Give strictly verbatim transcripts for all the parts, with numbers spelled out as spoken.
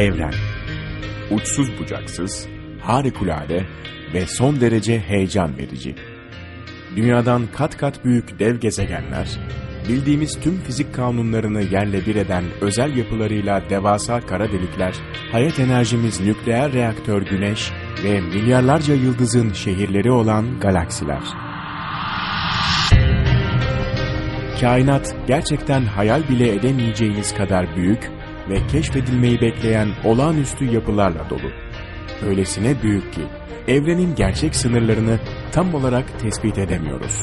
Evren. Uçsuz bucaksız, harikulade ve son derece heyecan verici. Dünyadan kat kat büyük dev gezegenler, bildiğimiz tüm fizik kanunlarını yerle bir eden özel yapılarıyla devasa kara delikler, hayat enerjimiz nükleer reaktör Güneş ve milyarlarca yıldızın şehirleri olan galaksiler. Kainat gerçekten hayal bile edemeyeceğiniz kadar büyük ve keşfedilmeyi bekleyen olağanüstü yapılarla dolu. Öylesine büyük ki evrenin gerçek sınırlarını tam olarak tespit edemiyoruz.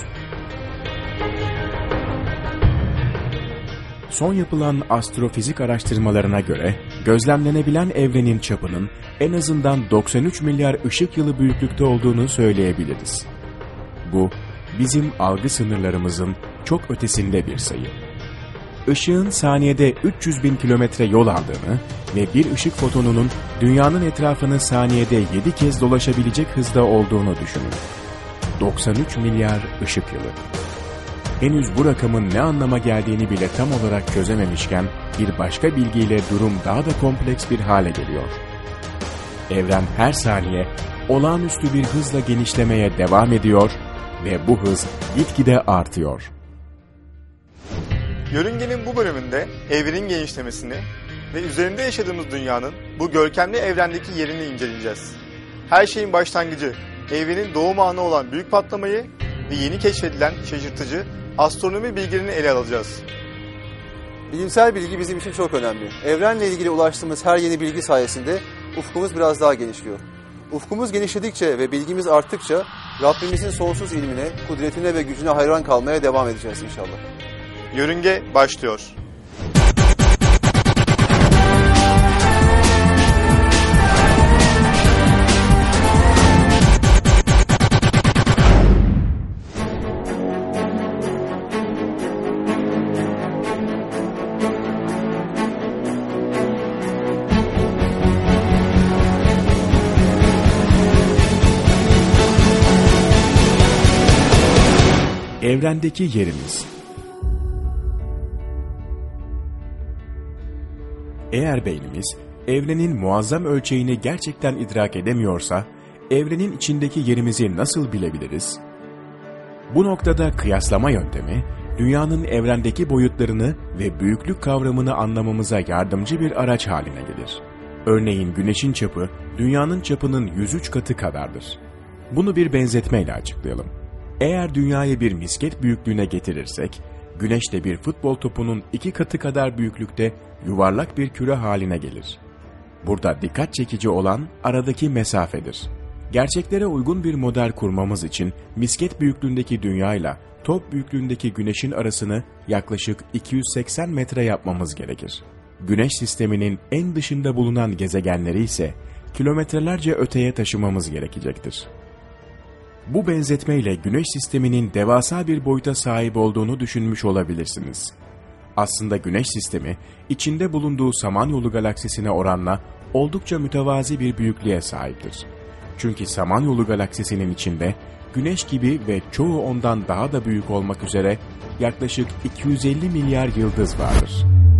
Son yapılan astrofizik araştırmalarına göre gözlemlenebilen evrenin çapının en azından doksan üç milyar ışık yılı büyüklükte olduğunu söyleyebiliriz. Bu, bizim algı sınırlarımızın çok ötesinde bir sayı. Işığın saniyede üç yüz bin kilometre yol aldığını ve bir ışık fotonunun dünyanın etrafını saniyede yedi kez dolaşabilecek hızda olduğunu düşünün. doksan üç milyar ışık yılı. Henüz bu rakamın ne anlama geldiğini bile tam olarak çözememişken bir başka bilgiyle durum daha da kompleks bir hale geliyor. Evren her saniye olağanüstü bir hızla genişlemeye devam ediyor ve bu hız gitgide artıyor. Yörüngenin bu bölümünde evrenin genişlemesini ve üzerinde yaşadığımız dünyanın bu görkemli evrendeki yerini inceleyeceğiz. Her şeyin başlangıcı, evrenin doğum anı olan büyük patlamayı ve yeni keşfedilen şaşırtıcı astronomi bilgilerini ele alacağız. Bilimsel bilgi bizim için çok önemli. Evrenle ilgili ulaştığımız her yeni bilgi sayesinde ufkumuz biraz daha genişliyor. Ufkumuz genişledikçe ve bilgimiz arttıkça Rabbimizin sonsuz ilmine, kudretine ve gücüne hayran kalmaya devam edeceğiz inşallah. Yörünge başlıyor. Evrendeki yerimiz. Eğer beynimiz evrenin muazzam ölçeğini gerçekten idrak edemiyorsa, evrenin içindeki yerimizi nasıl bilebiliriz? Bu noktada kıyaslama yöntemi, dünyanın evrendeki boyutlarını ve büyüklük kavramını anlamamıza yardımcı bir araç haline gelir. Örneğin Güneş'in çapı, dünyanın çapının yüz üç katı kadardır. Bunu bir benzetmeyle açıklayalım. Eğer dünyayı bir misket büyüklüğüne getirirsek, Güneş de bir futbol topunun iki katı kadar büyüklükte yuvarlak bir küre haline gelir. Burada dikkat çekici olan aradaki mesafedir. Gerçeklere uygun bir model kurmamız için misket büyüklüğündeki dünyayla top büyüklüğündeki Güneş'in arasını yaklaşık iki yüz seksen metre yapmamız gerekir. Güneş sisteminin en dışında bulunan gezegenleri ise kilometrelerce öteye taşımamız gerekecektir. Bu benzetmeyle Güneş sisteminin devasa bir boyuta sahip olduğunu düşünmüş olabilirsiniz. Aslında Güneş sistemi, içinde bulunduğu Samanyolu galaksisine oranla oldukça mütevazi bir büyüklüğe sahiptir. Çünkü Samanyolu galaksisinin içinde Güneş gibi ve çoğu ondan daha da büyük olmak üzere yaklaşık iki yüz elli milyar yıldız vardır.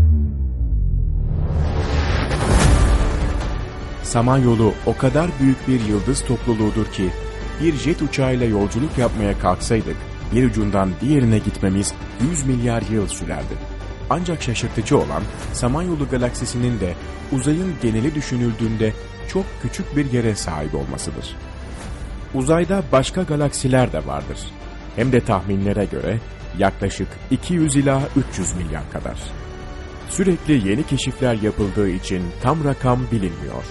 Samanyolu o kadar büyük bir yıldız topluluğudur ki, bir jet uçağıyla yolculuk yapmaya kalksaydık, bir ucundan diğerine gitmemiz yüz milyar yıl sürerdi. Ancak şaşırtıcı olan, Samanyolu galaksisinin de uzayın geneli düşünüldüğünde çok küçük bir yere sahip olmasıdır. Uzayda başka galaksiler de vardır. Hem de tahminlere göre yaklaşık iki yüz ila üç yüz milyar kadar. Sürekli yeni keşifler yapıldığı için tam rakam bilinmiyor.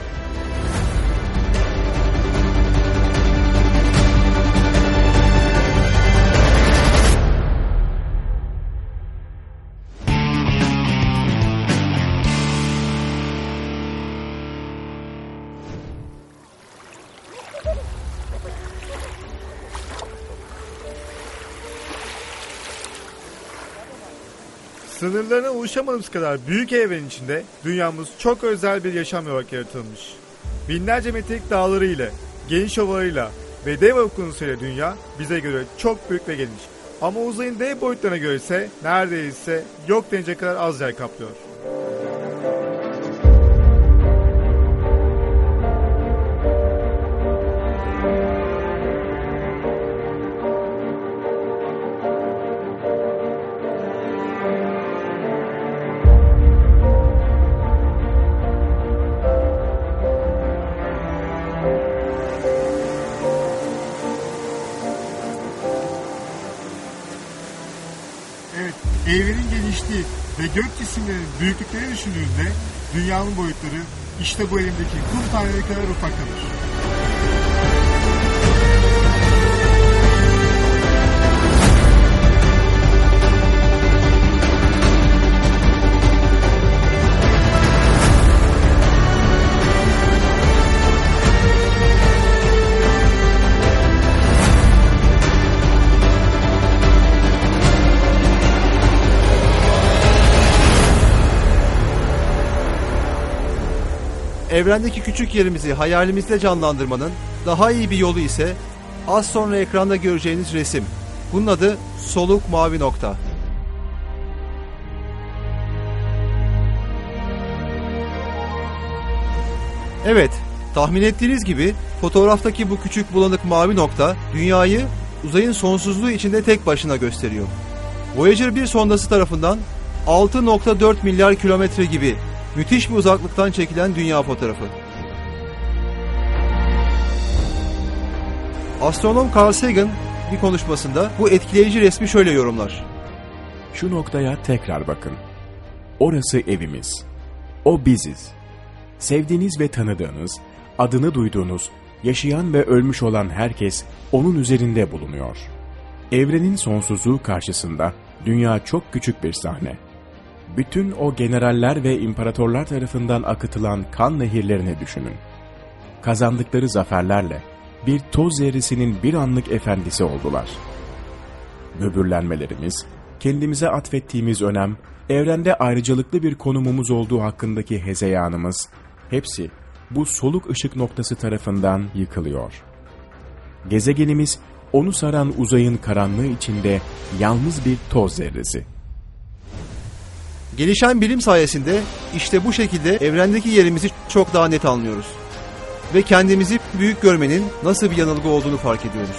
Sınırlarına ulaşamadığımız kadar büyük evrenin içinde dünyamız çok özel bir yaşam olarak yaratılmış. Binlerce metrelik dağları ile, geniş ovalarıyla ve dev okyanusuyla dünya bize göre çok büyük ve geniş. Ama uzayın dev boyutlarına göre ise neredeyse yok denecek kadar az yer kaplıyor. Evet, evrenin genişliği ve gök cisimlerinin büyüklükleri düşündüğünde dünyanın boyutları işte bu elimdeki kum taneleri kadar ufak kalır. Evrendeki küçük yerimizi hayalimizde canlandırmanın daha iyi bir yolu ise az sonra ekranda göreceğiniz resim. Bunun adı soluk mavi nokta. Evet, tahmin ettiğiniz gibi fotoğraftaki bu küçük bulanık mavi nokta dünyayı uzayın sonsuzluğu içinde tek başına gösteriyor. Voyager bir sondası tarafından altı nokta dört milyar kilometre gibi müthiş bir uzaklıktan çekilen dünya fotoğrafı. Astronom Carl Sagan bir konuşmasında bu etkileyici resmi şöyle yorumlar. Şu noktaya tekrar bakın. Orası evimiz. O biziz. Sevdiğiniz ve tanıdığınız, adını duyduğunuz, yaşayan ve ölmüş olan herkes onun üzerinde bulunuyor. Evrenin sonsuzluğu karşısında dünya çok küçük bir sahne. Bütün o generaller ve imparatorlar tarafından akıtılan kan nehirlerini düşünün. Kazandıkları zaferlerle bir toz zerresinin bir anlık efendisi oldular. Böbürlenmelerimiz, kendimize atfettiğimiz önem, evrende ayrıcalıklı bir konumumuz olduğu hakkındaki hezeyanımız, hepsi bu soluk ışık noktası tarafından yıkılıyor. Gezegenimiz, onu saran uzayın karanlığı içinde yalnız bir toz zerresi. Gelişen bilim sayesinde işte bu şekilde evrendeki yerimizi çok daha net anlıyoruz. Ve kendimizi büyük görmenin nasıl bir yanılgı olduğunu fark ediyoruz.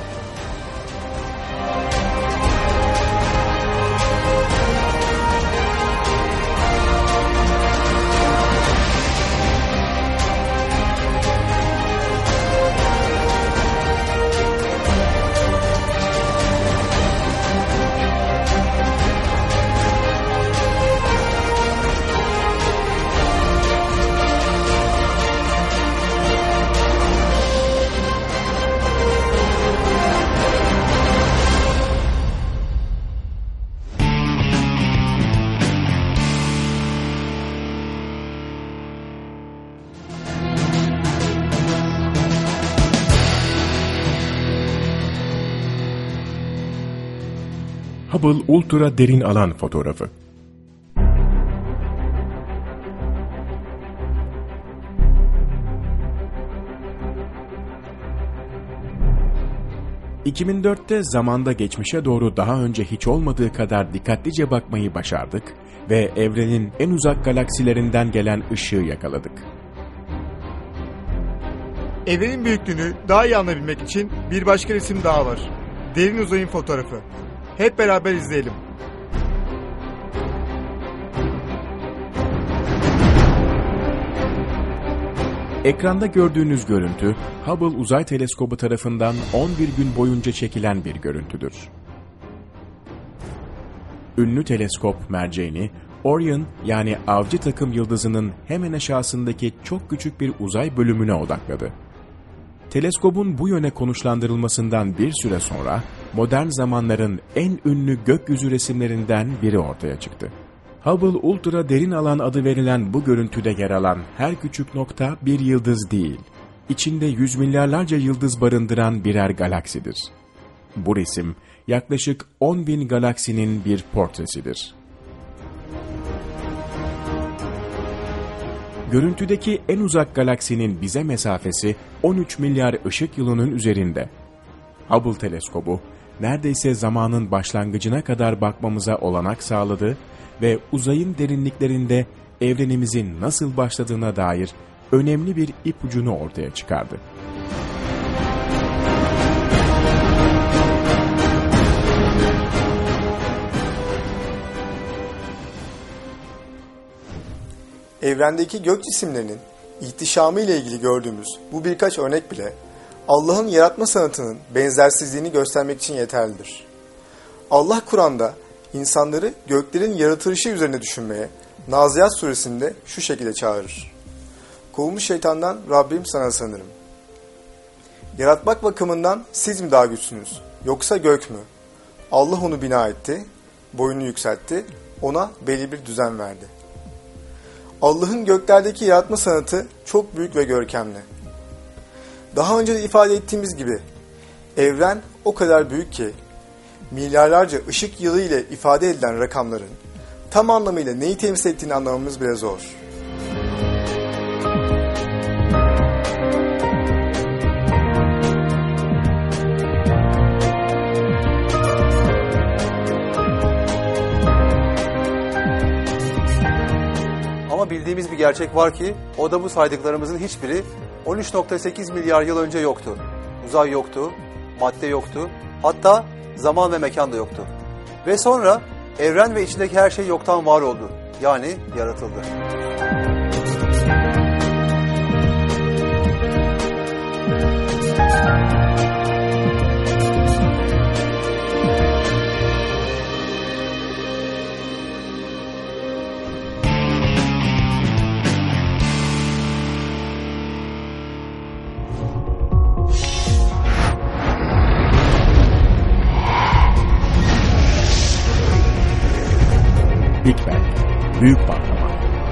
Hubble Ultra Derin Alan Fotoğrafı. iki bin dörtte zamanda geçmişe doğru daha önce hiç olmadığı kadar dikkatlice bakmayı başardık ve evrenin en uzak galaksilerinden gelen ışığı yakaladık. Evrenin büyüklüğünü daha iyi anlayabilmek için bir başka resim daha var. Derin uzayın fotoğrafı. Hep beraber izleyelim. Ekranda gördüğünüz görüntü, Hubble Uzay Teleskobu tarafından on bir gün boyunca çekilen bir görüntüdür. Ünlü teleskop merceğini, Orion yani avcı takım yıldızının hemen aşağısındaki çok küçük bir uzay bölümüne odakladı. Teleskobun bu yöne konuşlandırılmasından bir süre sonra, modern zamanların en ünlü gökyüzü resimlerinden biri ortaya çıktı. Hubble Ultra Derin Alan adı verilen bu görüntüde yer alan her küçük nokta bir yıldız değil, içinde yüz milyarlarca yıldız barındıran birer galaksidir. Bu resim, yaklaşık on bin galaksinin bir portresidir. Görüntüdeki en uzak galaksinin bize mesafesi on üç milyar ışık yılının üzerinde. Hubble teleskobu, neredeyse zamanın başlangıcına kadar bakmamıza olanak sağladı ve uzayın derinliklerinde evrenimizin nasıl başladığına dair önemli bir ipucunu ortaya çıkardı. Evrendeki gök cisimlerinin ihtişamı ile ilgili gördüğümüz bu birkaç örnek bile Allah'ın yaratma sanatının benzersizliğini göstermek için yeterlidir. Allah Kur'an'da insanları göklerin yaratılışı üzerine düşünmeye Nazihat suresinde şu şekilde çağırır. Kovulmuş şeytandan Rabbim sana sığınırım. Yaratmak bakımından siz mi daha güçsünüz, yoksa gök mü? Allah onu bina etti, boyunu yükseltti, ona belli bir düzen verdi. Allah'ın göklerdeki yaratma sanatı çok büyük ve görkemli. Daha önce de ifade ettiğimiz gibi, evren o kadar büyük ki, milyarlarca ışık yılı ile ifade edilen rakamların tam anlamıyla neyi temsil ettiğini anlamamız bile zor. Ama bildiğimiz bir gerçek var ki, o da bu saydıklarımızın hiçbiri on üç virgül sekiz milyar yıl önce yoktu. Uzay yoktu, madde yoktu, hatta zaman ve mekan da yoktu. Ve sonra evren ve içindeki her şey yoktan var oldu. Yani yaratıldı. Big Bang, büyük patlama.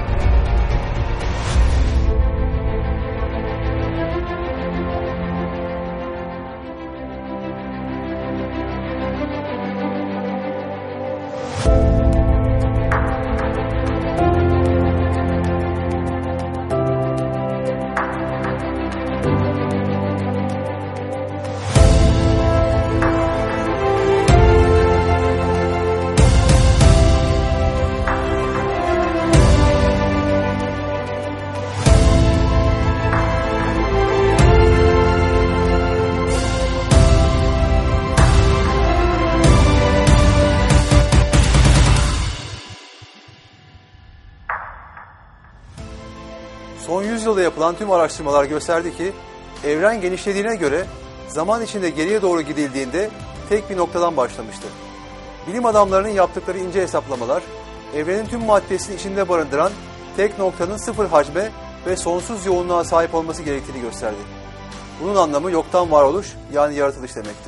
Son yüzyılda yapılan tüm araştırmalar gösterdi ki, evren genişlediğine göre zaman içinde geriye doğru gidildiğinde tek bir noktadan başlamıştı. Bilim adamlarının yaptıkları ince hesaplamalar, evrenin tüm maddesini içinde barındıran tek noktanın sıfır hacme ve sonsuz yoğunluğa sahip olması gerektiğini gösterdi. Bunun anlamı yoktan varoluş, yani yaratılış demekti.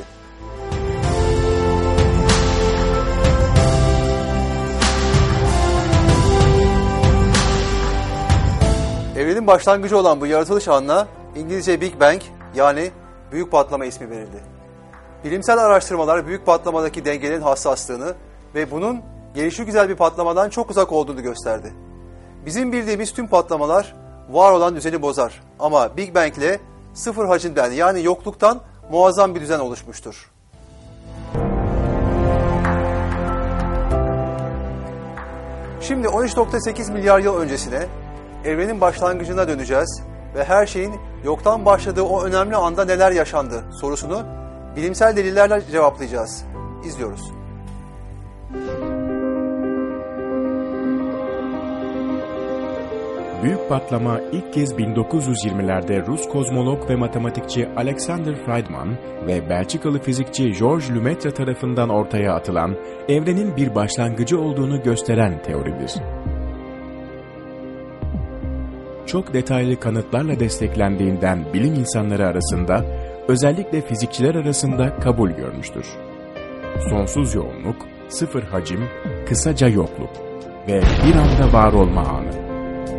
Evrenin başlangıcı olan bu yaratılış anına İngilizce Big Bang, yani büyük patlama ismi verildi. Bilimsel araştırmalar büyük patlamadaki dengenin hassaslığını ve bunun gelişigüzel bir patlamadan çok uzak olduğunu gösterdi. Bizim bildiğimiz tüm patlamalar var olan düzeni bozar ama Big Bang ile sıfır hacimden, yani yokluktan muazzam bir düzen oluşmuştur. Şimdi on üç virgül sekiz milyar yıl öncesine, evrenin başlangıcına döneceğiz ve her şeyin yoktan başladığı o önemli anda neler yaşandı sorusunu bilimsel delillerle cevaplayacağız. İzliyoruz. Büyük patlama ilk kez bin dokuz yüz yirmilerde Rus kozmolog ve matematikçi Alexander Friedman ve Belçikalı fizikçi Georges Lemaitre tarafından ortaya atılan evrenin bir başlangıcı olduğunu gösteren teoridir. Çok detaylı kanıtlarla desteklendiğinden bilim insanları arasında, özellikle fizikçiler arasında kabul görmüştür. Sonsuz yoğunluk, sıfır hacim, kısaca yokluk ve bir anda var olma anı.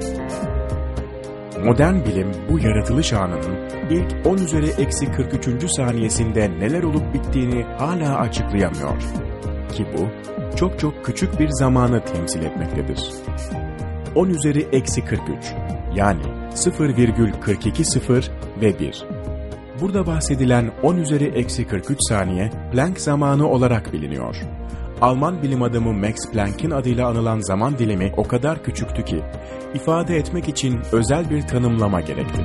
Modern bilim bu yaratılış anının ilk on üzeri eksi kırk üçüncü saniyesinde neler olup bittiğini hala açıklayamıyor. Ki bu çok çok küçük bir zamanı temsil etmektedir. on üzeri eksi kırk üç, yani sıfır virgül kırk iki sıfır ve bir. Burada bahsedilen on üzeri eksi kırk üç saniye Planck zamanı olarak biliniyor. Alman bilim adamı Max Planck'in adıyla anılan zaman dilimi o kadar küçüktü ki, ifade etmek için özel bir tanımlama gerekti.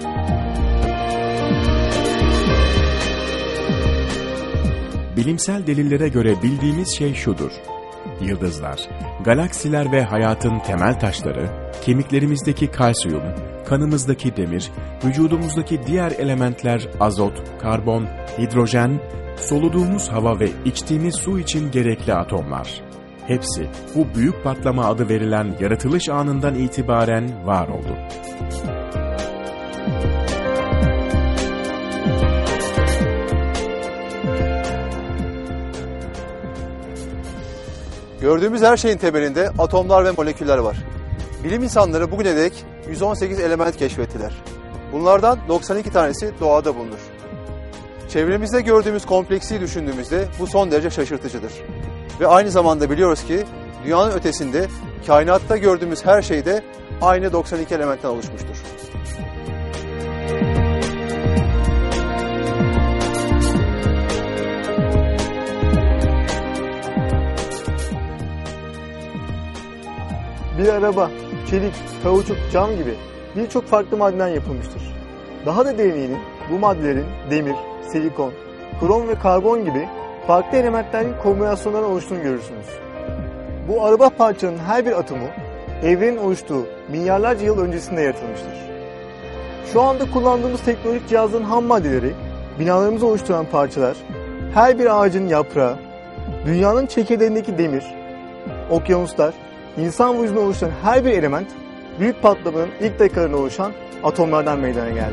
Bilimsel delillere göre bildiğimiz şey şudur: yıldızlar, galaksiler ve hayatın temel taşları, kemiklerimizdeki kalsiyum, kanımızdaki demir, vücudumuzdaki diğer elementler azot, karbon, hidrojen, soluduğumuz hava ve içtiğimiz su için gerekli atomlar. hepsi bu büyük patlama adı verilen yaratılış anından itibaren var oldu. Gördüğümüz her şeyin temelinde atomlar ve moleküller var. Bilim insanları bugüne dek yüz on sekiz element keşfettiler. Bunlardan doksan iki tanesi doğada bulunur. Çevremizde gördüğümüz kompleksliği düşündüğümüzde bu son derece şaşırtıcıdır. Ve aynı zamanda biliyoruz ki dünyanın ötesinde kainatta gördüğümüz her şey de aynı doksan iki elementten oluşmuştur. Bir araba, çelik, kauçuk, cam gibi birçok farklı maddeden yapılmıştır. Daha da derinliğini bu maddelerin demir, silikon, krom ve karbon gibi farklı elementlerin kombinasyonlarından oluştuğunu görürsünüz. Bu araba parçanın her bir atomu evrenin oluştuğu milyarlarca yıl öncesinde yaratılmıştır. Şu anda kullandığımız teknolojik cihazların ham maddeleri, binalarımızı oluşturan parçalar, her bir ağacın yaprağı, dünyanın çekirdeğindeki demir, okyanuslar, İnsan vücudunda oluşan her bir element, büyük patlamanın ilk dakikalarında oluşan atomlardan meydana geldi.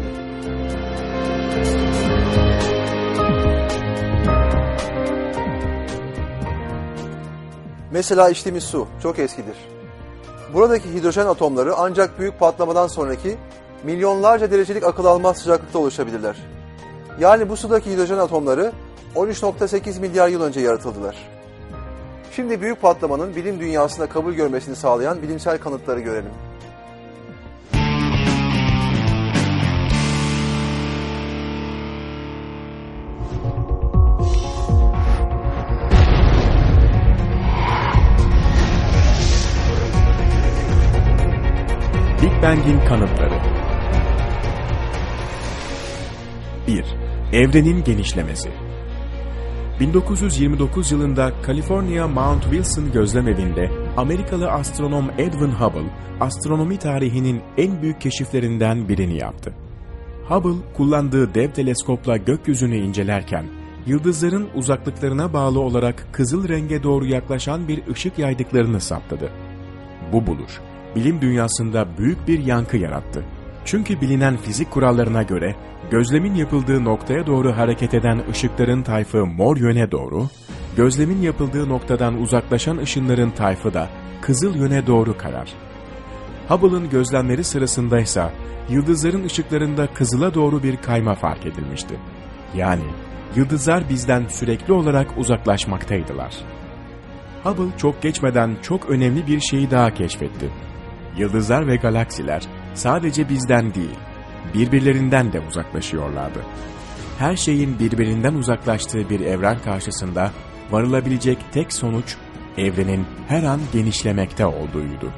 Mesela içtiğimiz su çok eskidir. Buradaki hidrojen atomları ancak büyük patlamadan sonraki milyonlarca derecelik akıl almaz sıcaklıkta oluşabilirler. Yani bu sudaki hidrojen atomları on üç nokta sekiz milyar yıl önce yaratıldılar. Şimdi büyük patlamanın bilim dünyasında kabul görmesini sağlayan bilimsel kanıtları görelim. Big Bang'in kanıtları. bir. Evrenin genişlemesi. bin dokuz yüz yirmi dokuz yılında Kaliforniya Mount Wilson gözlemevinde Amerikalı astronom Edwin Hubble, astronomi tarihinin en büyük keşiflerinden birini yaptı. Hubble, kullandığı dev teleskopla gökyüzünü incelerken, yıldızların uzaklıklarına bağlı olarak kızıl renge doğru yaklaşan bir ışık yaydıklarını saptadı. Bu buluş, bilim dünyasında büyük bir yankı yarattı. Çünkü bilinen fizik kurallarına göre, gözlemin yapıldığı noktaya doğru hareket eden ışıkların tayfı mor yöne doğru, gözlemin yapıldığı noktadan uzaklaşan ışınların tayfı da kızıl yöne doğru karar. Hubble'ın gözlemleri sırasındaysa, yıldızların ışıklarında kızıla doğru bir kayma fark edilmişti. Yani, yıldızlar bizden sürekli olarak uzaklaşmaktaydılar. Hubble çok geçmeden çok önemli bir şeyi daha keşfetti. Yıldızlar ve galaksiler sadece bizden değil, birbirlerinden de uzaklaşıyorlardı. Her şeyin birbirinden uzaklaştığı bir evren karşısında varılabilecek tek sonuç, evrenin her an genişlemekte olduğuydu.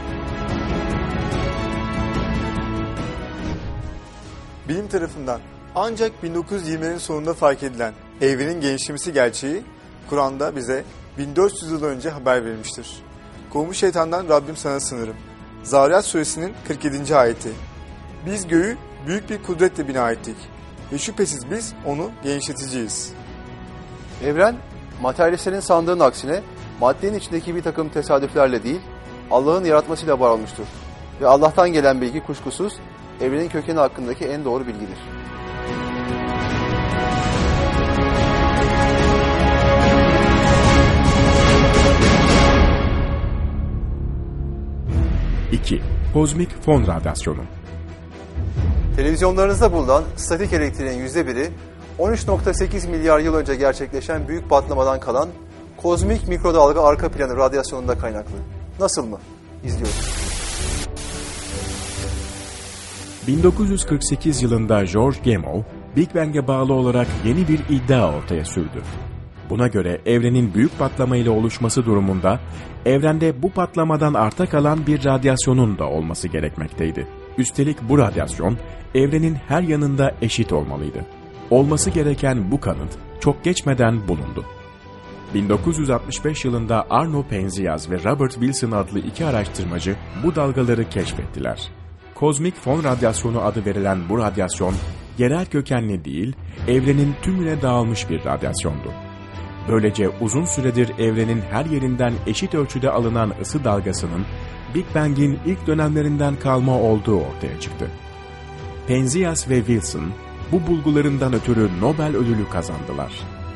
Bilim tarafından ancak bin dokuz yüz yirmilerin sonunda fark edilen evrenin genişlemesi gerçeği, Kur'an'da bize bin dört yüz yıl önce haber verilmiştir. Kovmuş şeytandan Rabbim sana sığınırım. Zariyat suresinin kırk yedinci ayeti. Biz göğü büyük bir kudretle bina ettik ve şüphesiz biz onu genişleteceğiz. Evren, materyalistlerin sandığının aksine maddenin içindeki bir takım tesadüflerle değil, Allah'ın yaratmasıyla var olmuştur. Ve Allah'tan gelen bilgi kuşkusuz, evrenin kökeni hakkındaki en doğru bilgidir. iki. Kozmik fon radyasyonu. Televizyonlarınızda bulunan statik elektriğin yüzde biri, on üç nokta sekiz milyar yıl önce gerçekleşen büyük patlamadan kalan kozmik mikrodalga arka planı radyasyonunda kaynaklı. Nasıl mı? İzliyoruz. bin dokuz yüz kırk sekiz yılında George Gamow, Big Bang'e bağlı olarak yeni bir iddia ortaya sürdü. Buna göre evrenin büyük patlamayla oluşması durumunda, evrende bu patlamadan arta kalan bir radyasyonun da olması gerekmekteydi. Üstelik bu radyasyon, evrenin her yanında eşit olmalıydı. Olması gereken bu kanıt, çok geçmeden bulundu. bin dokuz yüz altmış beş yılında Arno Penzias ve Robert Wilson adlı iki araştırmacı bu dalgaları keşfettiler. Kozmik fon radyasyonu adı verilen bu radyasyon, yerel kökenli değil, evrenin tümüne dağılmış bir radyasyondu. Böylece uzun süredir evrenin her yerinden eşit ölçüde alınan ısı dalgasının Big Bang'in ilk dönemlerinden kalma olduğu ortaya çıktı. Penzias ve Wilson bu bulgularından ötürü Nobel ödülü kazandılar.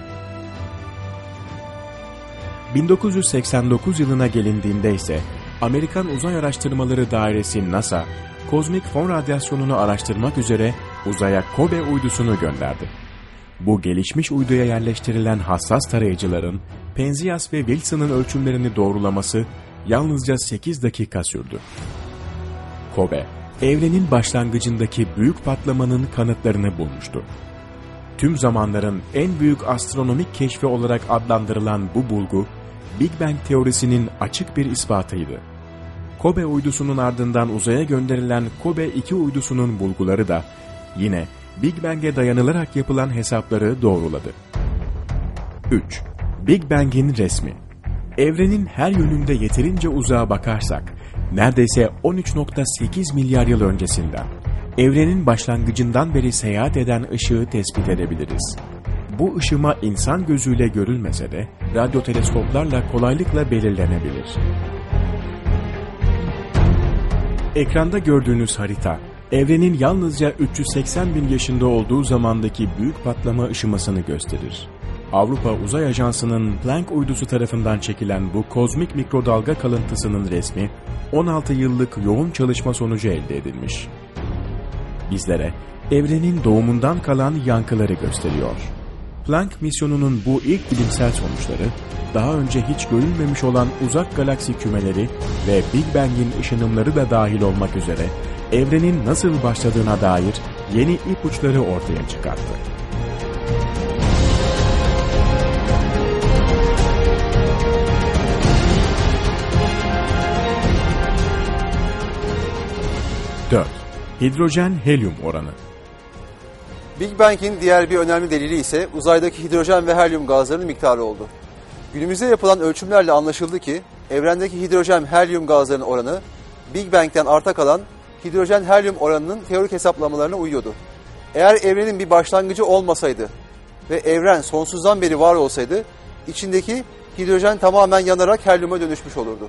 bin dokuz yüz seksen dokuz yılına gelindiğinde ise Amerikan Uzay Araştırmaları Dairesi NASA, kozmik fon radyasyonunu araştırmak üzere uzaya Kobe uydusunu gönderdi. Bu gelişmiş uyduya yerleştirilen hassas tarayıcıların Penzias ve Wilson'ın ölçümlerini doğrulaması yalnızca sekiz dakika sürdü. Kobe, evrenin başlangıcındaki büyük patlamanın kanıtlarını bulmuştu. Tüm zamanların en büyük astronomik keşfi olarak adlandırılan bu bulgu, Big Bang teorisinin açık bir ispatıydı. Kobe uydusunun ardından uzaya gönderilen Kobe iki uydusunun bulguları da yine Big Bang'e dayanılarak yapılan hesapları doğruladı. üç. Big Bang'in resmi. Evrenin her yönünde yeterince uzağa bakarsak, neredeyse on üç nokta sekiz milyar yıl öncesinden, evrenin başlangıcından beri seyahat eden ışığı tespit edebiliriz. Bu ışıma insan gözüyle görülmese de radyo teleskoplarla kolaylıkla belirlenebilir. Ekranda gördüğünüz harita, evrenin yalnızca üç yüz seksen bin yaşında olduğu zamandaki büyük patlama ışımasını gösterir. Avrupa Uzay Ajansı'nın Planck uydusu tarafından çekilen bu kozmik mikrodalga kalıntısının resmi, on altı yıllık yoğun çalışma sonucu elde edilmiş. Bizlere evrenin doğumundan kalan yankıları gösteriyor. Planck misyonunun bu ilk bilimsel sonuçları, daha önce hiç görülmemiş olan uzak galaksi kümeleri ve Big Bang'in ışınımları da dahil olmak üzere evrenin nasıl başladığına dair yeni ipuçları ortaya çıkarttı. dört. Hidrojen-helyum oranı. Big Bang'in diğer bir önemli delili ise uzaydaki hidrojen ve helyum gazlarının miktarı oldu. Günümüzde yapılan ölçümlerle anlaşıldı ki evrendeki hidrojen-helyum gazlarının oranı Big Bang'den arta kalan hidrojen-helyum oranının teorik hesaplamalarına uyuyordu. Eğer evrenin bir başlangıcı olmasaydı ve evren sonsuzdan beri var olsaydı içindeki hidrojen tamamen yanarak helyuma dönüşmüş olurdu.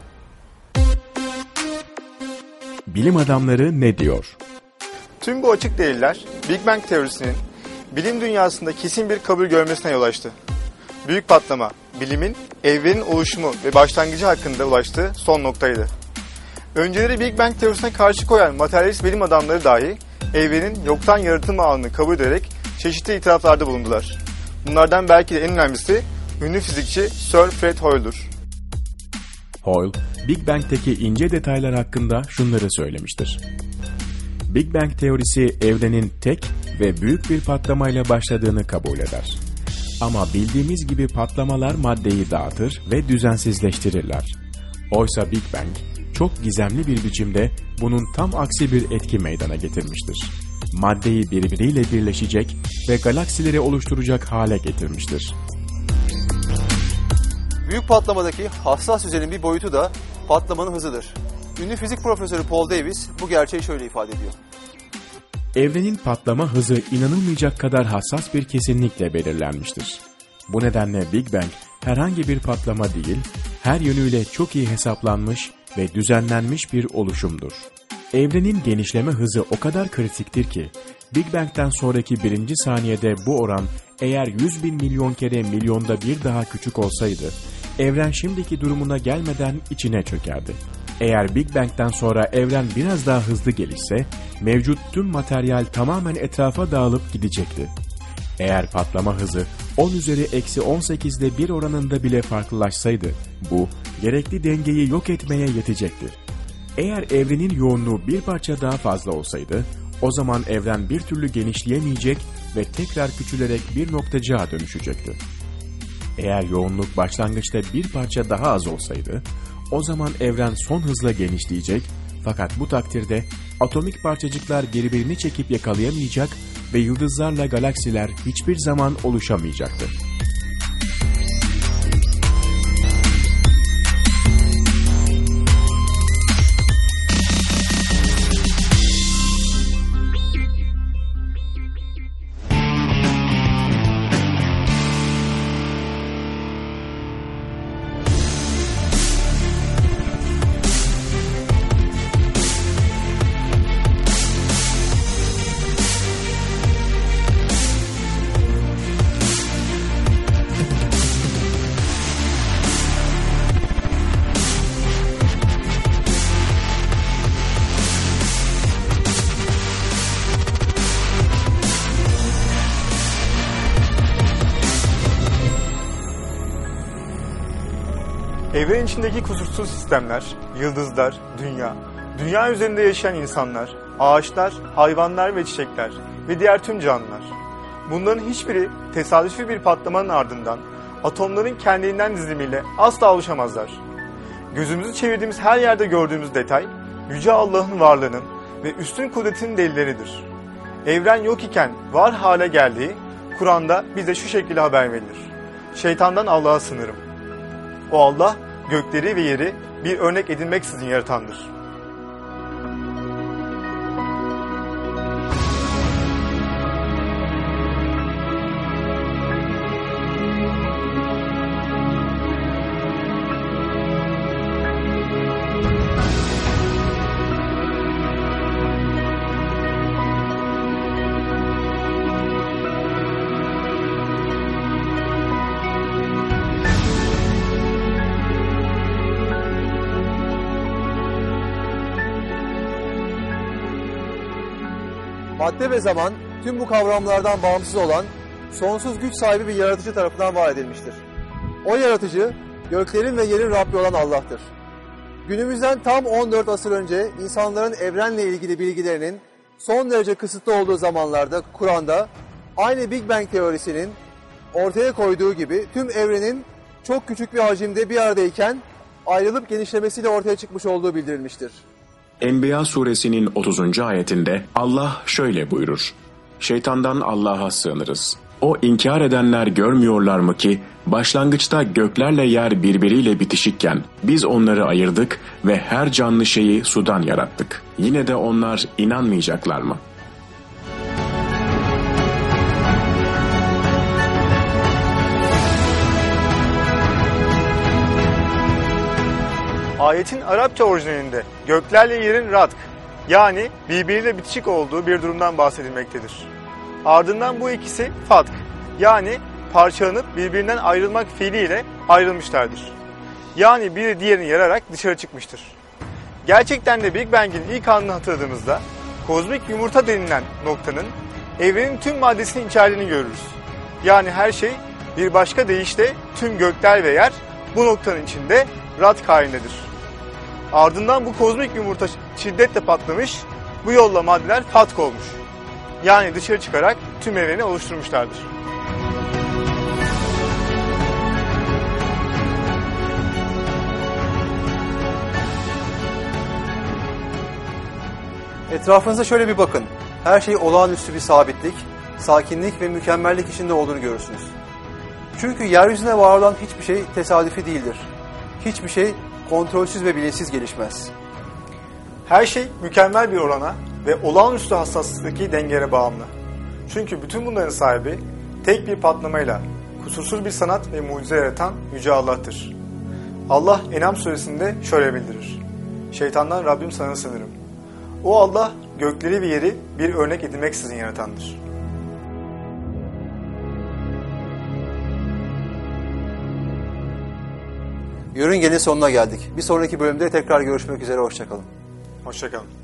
Bilim adamları ne diyor? Tüm bu açık deliller Big Bang teorisinin bilim dünyasında kesin bir kabul görmesine yol açtı. Büyük patlama, bilimin evrenin oluşumu ve başlangıcı hakkında ulaştığı son noktaydı. Önceleri Big Bang teorisine karşı koyan materyalist bilim adamları dahi evrenin yoktan yaratılma alanını kabul ederek çeşitli itiraflarda bulundular. Bunlardan belki de en önemlisi ünlü fizikçi Sir Fred Hoyle'dur. Hoyle, Big Bang'teki ince detaylar hakkında şunları söylemiştir. Big Bang teorisi evrenin tek ve büyük bir patlamayla başladığını kabul eder. Ama bildiğimiz gibi patlamalar maddeyi dağıtır ve düzensizleştirirler. Oysa Big Bang çok gizemli bir biçimde bunun tam aksi bir etki meydana getirmiştir. Maddeyi birbiriyle birleşecek ve galaksileri oluşturacak hale getirmiştir. Büyük patlamadaki hassas yüzeyin bir boyutu da patlamanın hızıdır. Ünlü fizik profesörü Paul Davies bu gerçeği şöyle ifade ediyor. Evrenin patlama hızı inanılmayacak kadar hassas bir kesinlikle belirlenmiştir. Bu nedenle Big Bang herhangi bir patlama değil, her yönüyle çok iyi hesaplanmış ve düzenlenmiş bir oluşumdur. Evrenin genişleme hızı o kadar kritiktir ki, Big Bang'den sonraki birinci saniyede bu oran eğer yüz bin milyon kere milyonda bir daha küçük olsaydı, evren şimdiki durumuna gelmeden içine çökerdi. Eğer Big Bang'den sonra evren biraz daha hızlı gelişse, mevcut tüm materyal tamamen etrafa dağılıp gidecekti. Eğer patlama hızı on üzeri eksi on sekizde bir oranında bile farklılaşsaydı, bu gerekli dengeyi yok etmeye yetecekti. Eğer evrenin yoğunluğu bir parça daha fazla olsaydı, o zaman evren bir türlü genişleyemeyecek ve tekrar küçülerek bir noktacığa dönüşecekti. Eğer yoğunluk başlangıçta bir parça daha az olsaydı, o zaman evren son hızla genişleyecek, fakat bu takdirde atomik parçacıklar birbirini çekip yakalayamayacak ve yıldızlarla galaksiler hiçbir zaman oluşamayacaktı. Evren içindeki kusursuz sistemler, yıldızlar, dünya, dünya üzerinde yaşayan insanlar, ağaçlar, hayvanlar ve çiçekler ve diğer tüm canlılar. Bunların hiçbiri tesadüfi bir patlamanın ardından atomların kendiliğinden dizilimiyle asla oluşamazlar. Gözümüzü çevirdiğimiz her yerde gördüğümüz detay, Yüce Allah'ın varlığının ve üstün kudretinin delilleridir. Evren yok iken var hale geldiği, Kur'an'da bize şu şekilde haber verilir. Şeytandan Allah'a sığınırım. O Allah, gökleri ve yeri bir örnek edinmeksizin yaratandır. Madde ve zaman tüm bu kavramlardan bağımsız olan sonsuz güç sahibi bir yaratıcı tarafından var edilmiştir. O yaratıcı göklerin ve yerin Rabbi olan Allah'tır. Günümüzden tam on dört asır önce insanların evrenle ilgili bilgilerinin son derece kısıtlı olduğu zamanlarda Kur'an'da aynı Big Bang teorisinin ortaya koyduğu gibi tüm evrenin çok küçük bir hacimde bir aradayken ayrılıp genişlemesiyle ortaya çıkmış olduğu bildirilmiştir. Enbiya suresinin otuzuncu ayetinde Allah şöyle buyurur: Şeytandan Allah'a sığınırız. O inkar edenler görmüyorlar mı ki başlangıçta göklerle yer birbiriyle bitişikken biz onları ayırdık ve her canlı şeyi sudan yarattık. Yine de onlar inanmayacaklar mı? Ayetin Arapça orijinalinde göklerle yerin ratk, yani birbiriyle bitişik olduğu bir durumdan bahsedilmektedir. Ardından bu ikisi fatk, yani parçalanıp birbirinden ayrılmak fiiliyle ayrılmışlardır. Yani biri diğerini yararak dışarı çıkmıştır. Gerçekten de Big Bang'in ilk anını hatırladığımızda kozmik yumurta denilen noktanın evrenin tüm maddesini içerdiğini görürüz. Yani her şey bir başka deyişle tüm gökler ve yer bu noktanın içinde ratk halindedir. Ardından bu kozmik yumurta şiddetle patlamış, bu yolla maddeler fatk olmuş. Yani dışarı çıkarak tüm evreni oluşturmuşlardır. Etrafınıza şöyle bir bakın. Her şey olağanüstü bir sabitlik, sakinlik ve mükemmellik içinde olduğunu görürsünüz. Çünkü yeryüzünde var olan hiçbir şey tesadüfi değildir. Hiçbir şey kontrolsüz ve bilinçsiz gelişmez. Her şey mükemmel bir orana ve olağanüstü hassaslıktaki dengeye bağımlı. Çünkü bütün bunların sahibi tek bir patlamayla kusursuz bir sanat ve mucize yaratan Yüce Allah'tır. Allah En'am suresinde şöyle bildirir: Şeytandan Rabbim sana sığınırım. O Allah gökleri ve yeri bir örnek edinmeksizin yaratandır. Yörüngenin sonuna geldik. Bir sonraki bölümde tekrar görüşmek üzere. Hoşça kalın. Hoşça kalın.